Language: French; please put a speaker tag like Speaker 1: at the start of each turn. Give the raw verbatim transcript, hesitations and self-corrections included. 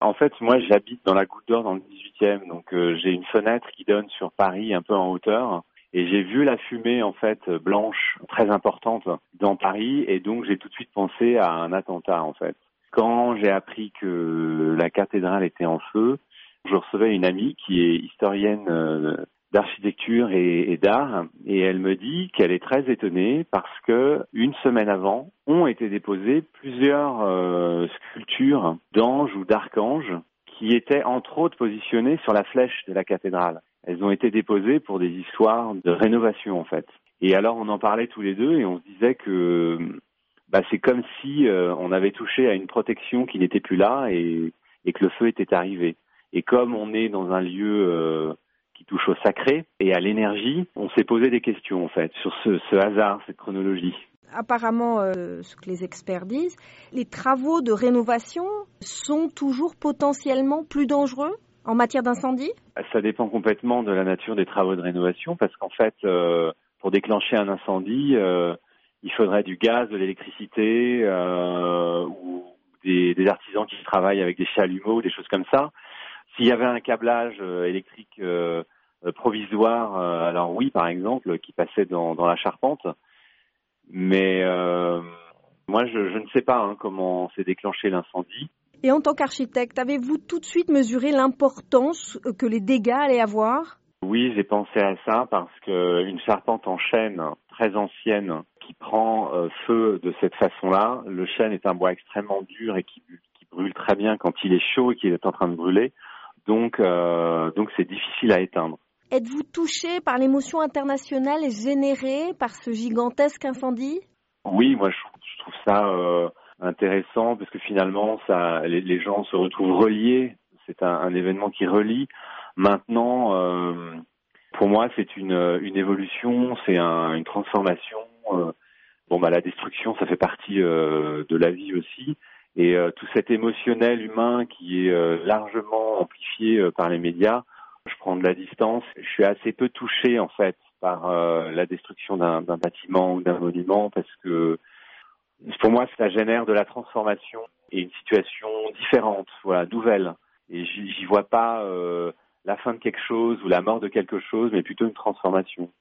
Speaker 1: En fait, moi, j'habite dans la Goutte d'Or, dans le dix-huitième, donc euh, j'ai une fenêtre qui donne sur Paris, un peu en hauteur, et j'ai vu la fumée, en fait, blanche, très importante, dans Paris, et donc j'ai tout de suite pensé à un attentat, en fait. Quand j'ai appris que la cathédrale était en feu, je recevais une amie qui est historienne euh, d'architecture et, et d'art, et elle me dit qu'elle est très étonnée parce que une semaine avant ont été déposées plusieurs euh, sculptures d'anges ou d'archanges qui étaient entre autres positionnées sur la flèche de la cathédrale. Elles ont été déposées pour des histoires de rénovation en fait. Et alors on en parlait tous les deux et on se disait que bah, c'est comme si euh, on avait touché à une protection qui n'était plus là et, et que le feu était arrivé. Et comme on est dans un lieu euh, qui touche au sacré et à l'énergie, on s'est posé des questions en fait sur ce, ce hasard, cette chronologie.
Speaker 2: Apparemment, euh, ce que les experts disent, les travaux de rénovation sont toujours potentiellement plus dangereux en matière d'incendie ?
Speaker 1: Ça dépend complètement de la nature des travaux de rénovation parce qu'en fait, euh, pour déclencher un incendie, euh, il faudrait du gaz, de l'électricité euh, ou des, des artisans qui travaillent avec des chalumeaux, des choses comme ça. S'il y avait un câblage euh, électrique euh, provisoire, euh, alors oui, par exemple, qui passait dans, dans la charpente. Mais euh, moi, je, je ne sais pas hein, comment s'est déclenché l'incendie.
Speaker 2: Et en tant qu'architecte, avez-vous tout de suite mesuré l'importance que les dégâts allaient avoir ?
Speaker 1: Oui, j'ai pensé à ça parce qu'une charpente en chêne très ancienne qui prend euh, feu de cette façon-là, le chêne est un bois extrêmement dur et qui, qui brûle très bien quand il est chaud et qu'il est en train de brûler. Donc, euh, donc c'est difficile à éteindre.
Speaker 2: Êtes-vous touché par l'émotion internationale générée par ce gigantesque incendie ?
Speaker 1: Oui, moi je, je trouve ça euh, intéressant parce que finalement, ça, les, les gens se retrouvent reliés. C'est un, un événement qui relie. Maintenant, euh, pour moi, c'est une, une évolution, c'est un, une transformation. Euh, bon, bah la destruction, ça fait partie euh, de la vie aussi. Et euh, tout cet émotionnel humain qui est euh, largement amplifié euh, par les médias, je prends de la distance. Je suis assez peu touché en fait par euh, la destruction d'un, d'un bâtiment ou d'un monument parce que pour moi ça génère de la transformation et une situation différente, voilà, nouvelle. Et j'y, j'y vois pas euh, la fin de quelque chose ou la mort de quelque chose, mais plutôt une transformation.